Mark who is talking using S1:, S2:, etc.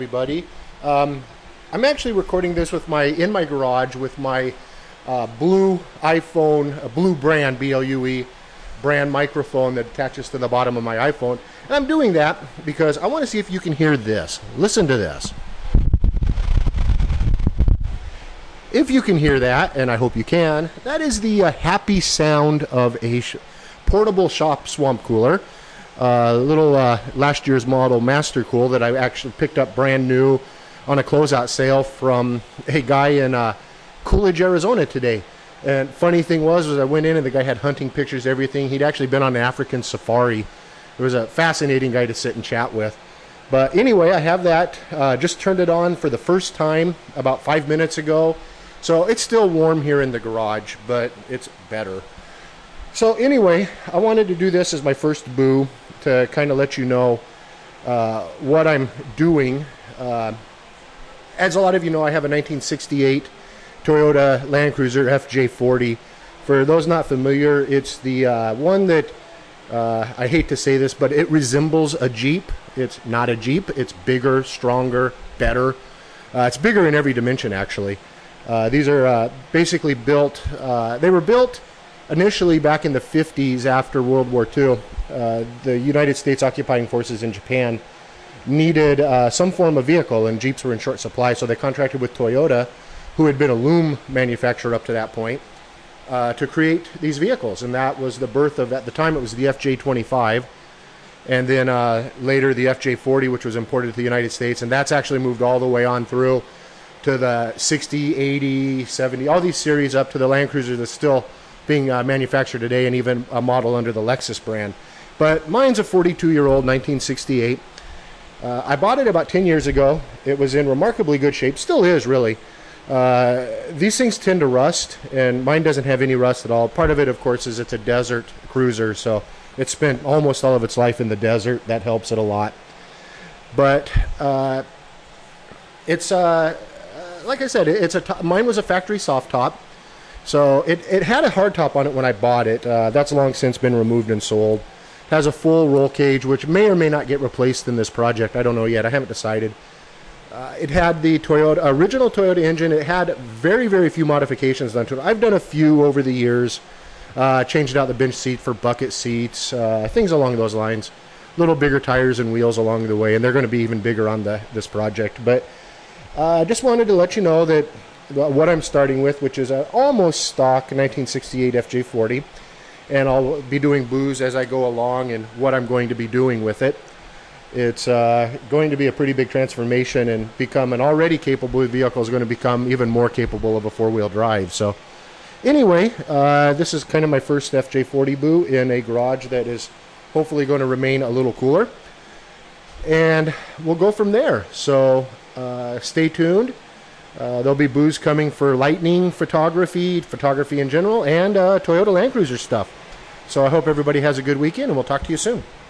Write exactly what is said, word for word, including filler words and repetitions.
S1: Everybody. Um, I'm actually recording this with my in my garage with my uh, blue iPhone, a blue brand, B L U E brand microphone that attaches to the bottom of my iPhone. And I'm doing that because I want to see if you can hear this. Listen to this. If you can hear that, and I hope you can, that is the uh, happy sound of a sh portable shop swamp cooler. A uh, little uh, last year's model Master Cool that I actually picked up brand new on a closeout sale from a guy in uh, Coolidge, Arizona today. And funny thing was, was I went in and the guy had hunting pictures, everything. He'd actually been on an African safari. It was a fascinating guy to sit and chat with. But anyway, I have that. Uh, just turned it on for the first time about five minutes ago. So it's still warm here in the garage, but it's better. So anyway, I wanted to do this as my first boo to kind of let you know uh, what I'm doing. Uh, as a lot of you know, I have a nineteen sixty-eight Toyota Land Cruiser F J forty. For those not familiar, it's the uh, one that, uh, I hate to say this, but it resembles a Jeep. It's not a Jeep. It's bigger, stronger, better. Uh, it's bigger in every dimension, actually. Uh, these are uh, basically built, uh, they were built initially back in the fifties after World War Two. Uh, the United States occupying forces in Japan needed uh, some form of vehicle, and Jeeps were in short supply, so they contracted with Toyota, who had been a loom manufacturer up to that point, uh, to create these vehicles. And that was the birth of, at the time it was the F J twenty-five, and then uh, later the F J forty, which was imported to the United States, and that's actually moved all the way on through to the sixty, eighty, seventy, all these series up to the Land Cruiser that's still being uh, manufactured today, and even a model under the Lexus brand. But mine's a forty-two-year-old nineteen sixty-eight. Uh, I bought it about ten years ago. It was in remarkably good shape, still is really. Uh, these things tend to rust, and mine doesn't have any rust at all. Part of it, of course, is it's a desert cruiser, so it spent almost all of its life in the desert. That helps it a lot. But uh, it's, uh, like I said, it's a top, mine was a factory soft top. So it, it had a hard top on it when I bought it. Uh, that's long since been removed and sold. It has a full roll cage, which may or may not get replaced in this project. I don't know yet. I haven't decided. Uh, it had the Toyota original Toyota engine. It had very, very few modifications done to it. I've done a few over the years. Uh, changed out the bench seat for bucket seats, uh, things along those lines. Little bigger tires and wheels along the way, and they're going to be even bigger on the this project. But I uh, just wanted to let you know that what I'm starting with, which is an almost stock nineteen sixty-eight F J forty, and I'll be doing boos as I go along and what I'm going to be doing with it. It's uh, going to be a pretty big transformation, and become an already capable vehicle is going to become even more capable of a four-wheel drive. So anyway, uh, this is kind of my first F J forty boo in a garage that is hopefully going to remain a little cooler, and we'll go from there. So uh, stay tuned. Uh, there'll be boos coming for lightning photography, photography in general, and uh, Toyota Land Cruiser stuff. So I hope everybody has a good weekend, and we'll talk to you soon.